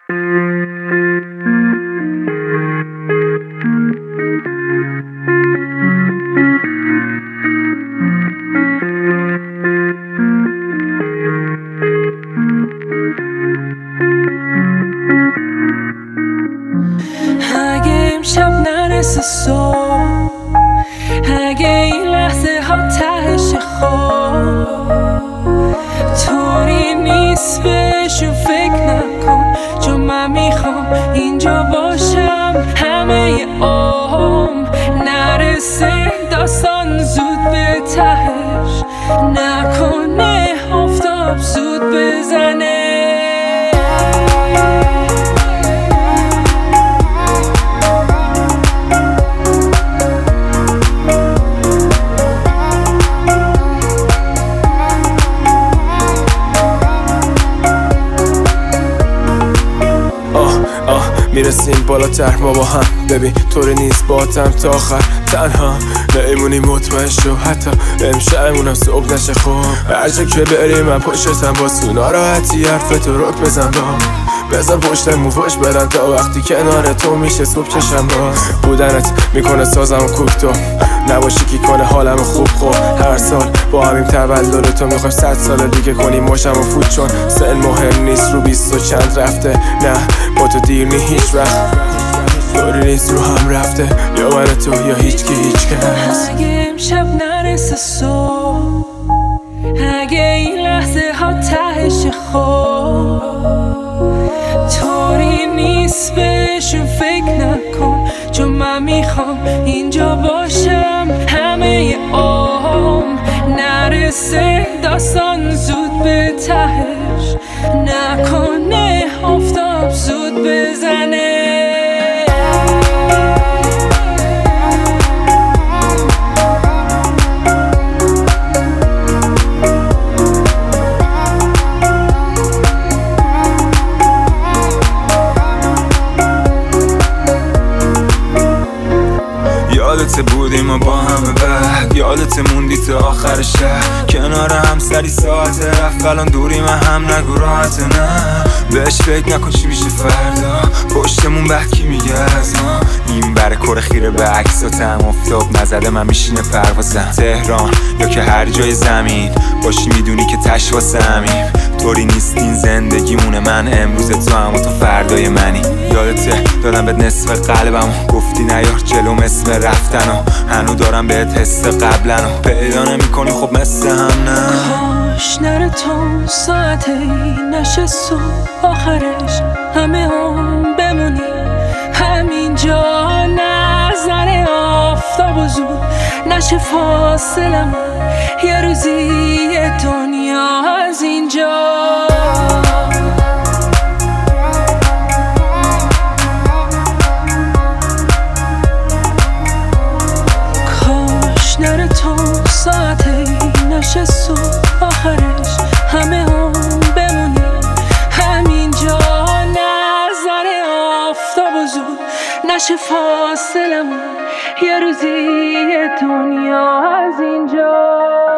اگه امشب نرسه صبح، اگه این لحظه ها تهش خواب، طوری نیست بهشون فکر نکن، چون من میخوام اینجا باشم همه عمر. نرسه داستان زود به تهش، نکنه آفتاب زود بزنه. میرسیم بالاتر ما با هم، ببین طوری نیست باتم تا آخر تنها نمیمونی، مطمئن شو حتی امشبمونم صبح نشه. خوب هر جا که بری من پشتم، با ناراحتی حرفتو رک بزن، بزن پشتمون فوش بدن تا وقتی کنار تو میشه صبح چشم باز. بودنت میکنه سازم و کوک، تو نباشی کی کنه حالم خوب. خب هر سال با همیم تولد تو میخوایم 100 سال دیگه کنیم ماشم و فوت، چون سن مهم نیست رو 20 و چند رفته. نه با تو دیر نی هیچ وقت، طوری نیست رو هم رفته، یا من تو یا هیچ کی هیچ کس. اگه امشب نرسه صبح، اگه این لحظه ها تهش خواب، طوری نیست بهشون فکر نکن، چون من میخوام اینجا باشم همه عمر. نرسه داستان زود به تهش، نکنه آفتاب زود بزنه. یادت بودیم و با همه بعد، یادت موندی تا آخر شهر، کنار هم سری ساعت رفت، الان دوری من هم نگو راحت. نه بهش فکر نکن چی میشه فردا، پشتمون بعد کی میگه از ما. این بر کره خیره به عکساتم، افتاب نزده من میشینه پروازم. تهران یا که هر جای زمین باشی میدونی که تش واسه همیم. طوری نیست این زندگیمونه، من امروز تو هم و تو فردای منی. یادته دادم بهت نصف قلبم، گفتی نیار جلوم اسم رفتنو، هنو دارم بهت حس قبلنو، پیدا نمی کنی خب مثل هم. نه کاش نره تو ساعتی نشه صبح آخرش، همه هم بمونی همینجا. نظر آفتاب و زود نشه فاصله من، یه روزی دنیا از اینجا. کاش نره تو ساعتی نشه صبح آخرش، همه هم بمونی همینجا. نظر آفتاب و زود نشه فاصله من، یه روزی دنیا از اینجا.